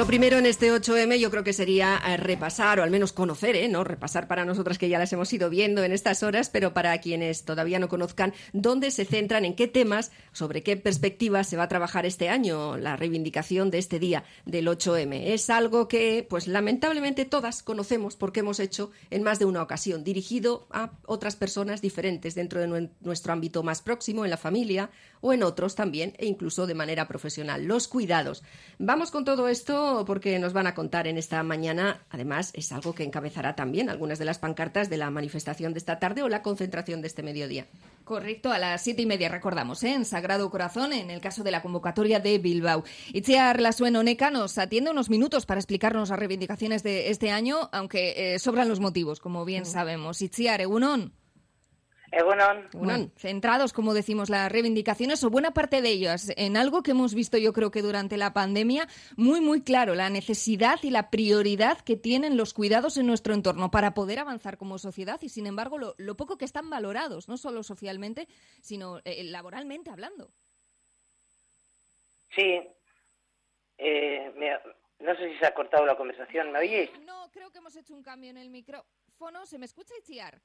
Lo primero en este 8M yo creo que sería repasar, o al menos conocer, ¿no? Repasar para nosotras que ya las hemos ido viendo en estas horas, pero para quienes todavía no conozcan, dónde se centran, en qué temas, sobre qué perspectivas se va a trabajar este año la reivindicación de este día del 8M. Es algo que, pues lamentablemente todas conocemos porque hemos hecho en más de una ocasión, dirigido a otras personas diferentes dentro de nuestro ámbito más próximo, en la familia o en otros también, e incluso de manera profesional. Los cuidados. Vamos con todo esto porque nos van a contar en esta mañana. Además, es algo que encabezará también algunas de las pancartas de la manifestación de esta tarde o la concentración de este mediodía. Correcto, a las 7:30 recordamos, en Sagrado Corazón, en el caso de la convocatoria de Bilbao. Itziar Lasuen Oneca nos atiende unos minutos para explicarnos las reivindicaciones de este año, aunque sobran los motivos, como bien sabemos. Itziar, egunon. Egunon. Bueno, centrados, como decimos, las reivindicaciones, o buena parte de ellas, en algo que hemos visto yo creo que durante la pandemia, muy claro, la necesidad y la prioridad que tienen los cuidados en nuestro entorno para poder avanzar como sociedad y, sin embargo, lo poco que están valorados, no solo socialmente, sino laboralmente hablando. Sí. No sé si se ha cortado la conversación, ¿me oyéis? No, creo que hemos hecho un cambio en el micrófono. ¿Se me escucha, Itziar?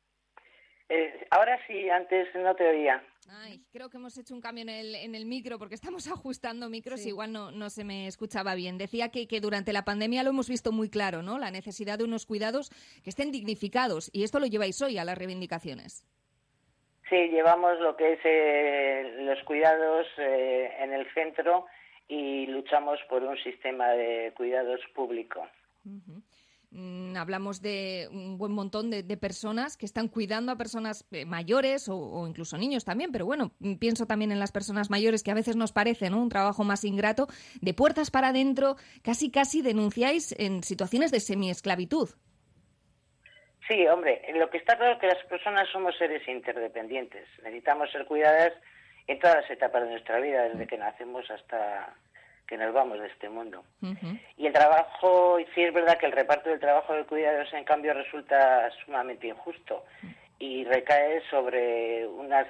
Ahora sí, antes no te oía. Ay, creo que hemos hecho un cambio en el micro porque estamos ajustando micros, sí. Igual no se me escuchaba bien. Decía que durante la pandemia lo hemos visto muy claro, ¿no? La necesidad de unos cuidados que estén dignificados, y esto lo lleváis hoy a las reivindicaciones. Sí, llevamos lo que es los cuidados en el centro y luchamos por un sistema de cuidados público. Uh-huh. Hablamos de un buen montón de personas que están cuidando a personas mayores o incluso niños también, pero bueno, pienso también en las personas mayores, que a veces nos parece, ¿no?, un trabajo más ingrato, de puertas para adentro, casi denunciáis en situaciones de semiesclavitud. Sí, hombre, lo que está claro es que las personas somos seres interdependientes, necesitamos ser cuidadas en todas las etapas de nuestra vida, desde que nacemos hasta que nos vamos de este mundo. Uh-huh. Y el trabajo, sí es verdad que el reparto del trabajo de cuidados en cambio resulta sumamente injusto y recae sobre unas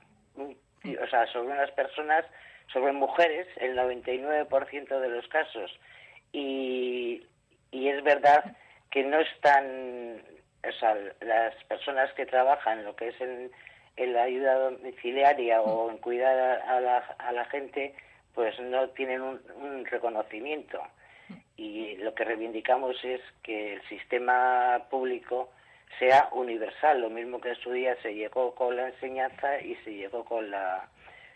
personas, sobre mujeres, el 99% de los casos, y es verdad que no están, las personas que trabajan en lo que es en la ayuda domiciliaria o en cuidar a la gente, pues no tienen un reconocimiento, y lo que reivindicamos es que el sistema público sea universal, lo mismo que en su día se llegó con la enseñanza y se llegó con la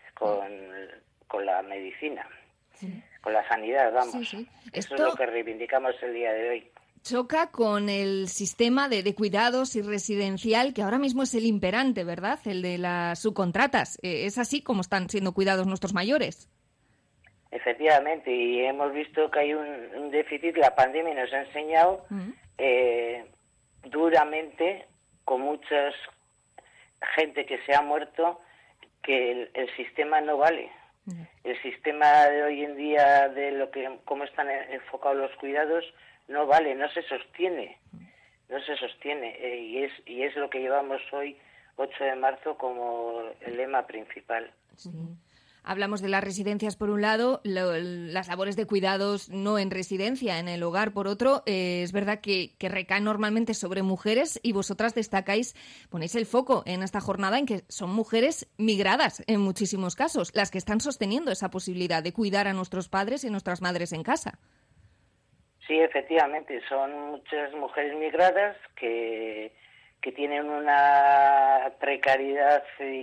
medicina, sí, con la sanidad, vamos. Sí. Eso es lo que reivindicamos el día de hoy. Choca con el sistema de cuidados y residencial, que ahora mismo es el imperante, ¿verdad?, el de las subcontratas. ¿Es así como están siendo cuidados nuestros mayores? Efectivamente, y hemos visto que hay un déficit. La pandemia nos ha enseñado duramente, con mucha gente que se ha muerto, que el sistema no vale. El sistema de hoy en día, de cómo están enfocados los cuidados, no vale, no se sostiene, y es lo que llevamos hoy, 8 de marzo, como el lema principal. Sí. Hablamos de las residencias por un lado, las labores de cuidados no en residencia, en el hogar por otro. Es verdad que recaen normalmente sobre mujeres, y vosotras ponéis el foco en esta jornada en que son mujeres migradas en muchísimos casos, las que están sosteniendo esa posibilidad de cuidar a nuestros padres y nuestras madres en casa. Sí, efectivamente, son muchas mujeres migradas que tienen una precariedad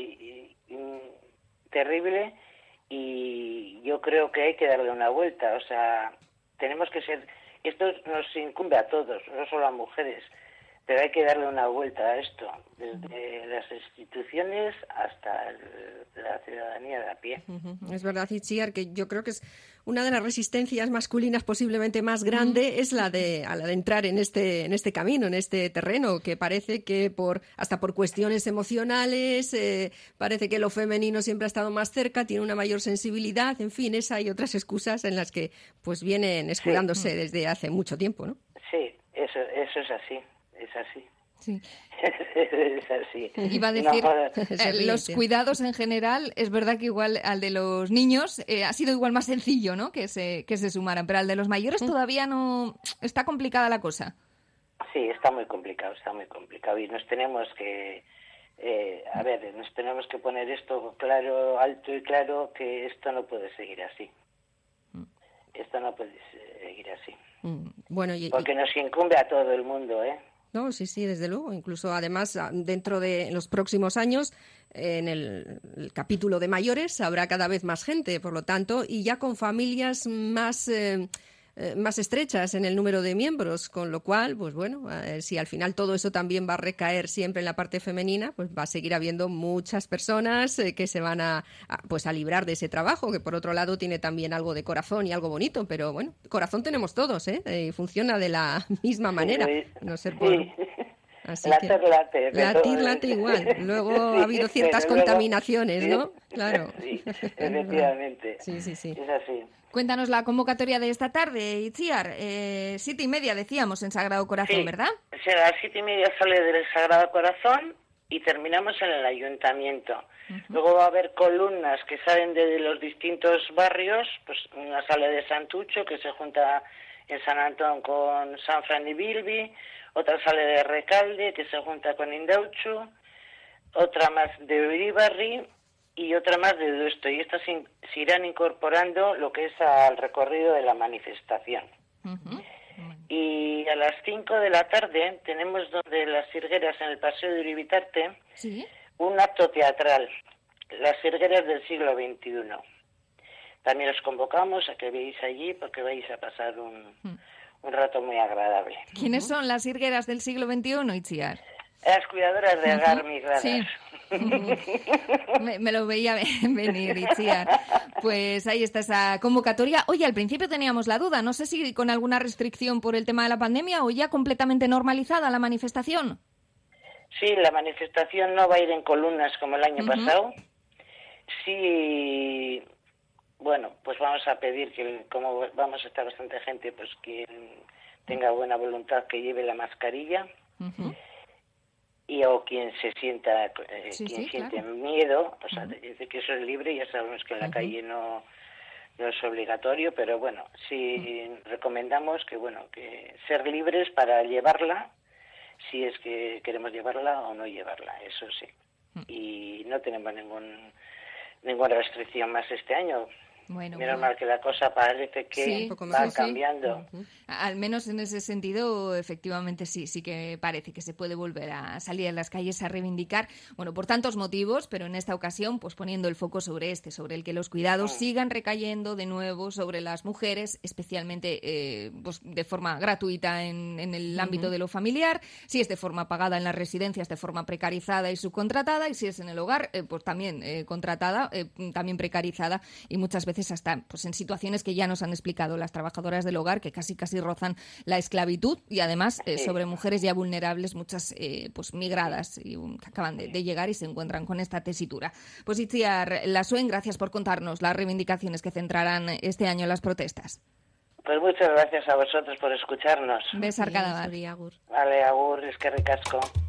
terrible, y yo creo que hay que darle una vuelta. Tenemos que ser, esto nos incumbe a todos, no solo a mujeres, pero hay que darle una vuelta a esto, desde las instituciones hasta la ciudadanía de a pie. Es verdad, Itziar, que yo creo que es una de las resistencias masculinas posiblemente más grande, es la de entrar en este camino, en este terreno, que parece que hasta por cuestiones emocionales, parece que lo femenino siempre ha estado más cerca, tiene una mayor sensibilidad, en fin, esa y otras excusas en las que pues vienen escudándose desde hace mucho tiempo, ¿no? Sí, eso es así. Es así. Sí. Es así. Iba a decir, No, los cuidados en general, es verdad que igual al de los niños ha sido igual más sencillo, ¿no? Que se sumaran, pero al de los mayores todavía no, está complicada la cosa. Sí, está muy complicado y nos tenemos que nos tenemos que poner esto claro, alto y claro, que esto no puede seguir así. Esto no puede seguir así. Bueno, porque nos incumbe a todo el mundo, ¿eh? No, sí, desde luego. Incluso, además, dentro de los próximos años, en el capítulo de mayores habrá cada vez más gente, por lo tanto, y ya con familias más estrechas en el número de miembros, con lo cual, pues bueno, si al final todo eso también va a recaer siempre en la parte femenina, pues va a seguir habiendo muchas personas que se van a librar de ese trabajo, que por otro lado tiene también algo de corazón y algo bonito, pero bueno, corazón tenemos todos, y funciona de la misma manera, no ser por... Así late igual. Luego ha habido ciertas contaminaciones, sí, ¿no? Claro. Sí, efectivamente. Sí. Es así. Cuéntanos la convocatoria de esta tarde, Itziar. 7:30 decíamos en Sagrado Corazón, sí, ¿verdad? O sea, a las 7:30 sale del Sagrado Corazón y terminamos en el Ayuntamiento. Luego va a haber columnas que salen de los distintos barrios, pues una sale de Santucho, que se junta en San Antón con San Fran y Bilbi, otra sale de Recalde, que se junta con Indauchu, otra más de Uribarri y otra más de Duesto. Y estas se irán incorporando lo que es al recorrido de la manifestación. Y a las 5 de la tarde tenemos donde las Sirgueras, en el Paseo de Uribitarte, ¿sí? Un acto teatral, Las Sirgueras del siglo XXI. También os convocamos a que veáis allí porque vais a pasar un rato muy agradable. ¿Quiénes son las Sirgueras del siglo XXI, Itziar? Las cuidadoras de Agar migradas. Sí. Me lo veía venir, Itziar. Pues ahí está esa convocatoria. Oye, al principio teníamos la duda, no sé si con alguna restricción por el tema de la pandemia o ya completamente normalizada la manifestación. Sí, la manifestación no va a ir en columnas como el año pasado. Sí, bueno, pues vamos a pedir que, como vamos a estar bastante gente, pues quien tenga buena voluntad que lleve la mascarilla. Y o quien se sienta, siente miedo, o sea, dice que eso es libre, ya sabemos que en la calle no es obligatorio, pero bueno, sí recomendamos que ser libres para llevarla, si es que queremos llevarla o no llevarla, eso sí. Y no tenemos ninguna restricción más este año. Bueno, menos mal que la cosa parece que va cambiando. Al menos en ese sentido, efectivamente, sí que parece que se puede volver a salir a las calles a reivindicar, bueno, por tantos motivos, pero en esta ocasión, pues poniendo el foco sobre el que los cuidados sigan recayendo de nuevo sobre las mujeres, especialmente pues de forma gratuita en el ámbito de lo familiar, si es de forma pagada en las residencias, de forma precarizada y subcontratada, y si es en el hogar, pues también contratada, también precarizada, y muchas veces hasta pues en situaciones que ya nos han explicado las trabajadoras del hogar, que casi rozan la esclavitud, y además sobre mujeres ya vulnerables, muchas pues migradas y que acaban de llegar y se encuentran con esta tesitura. Pues Itziar Lasuen, gracias por contarnos las reivindicaciones que centrarán este año las protestas. Pues muchas gracias a vosotros por escucharnos. Besar cada vez. Vale, agur, eskerrik asko.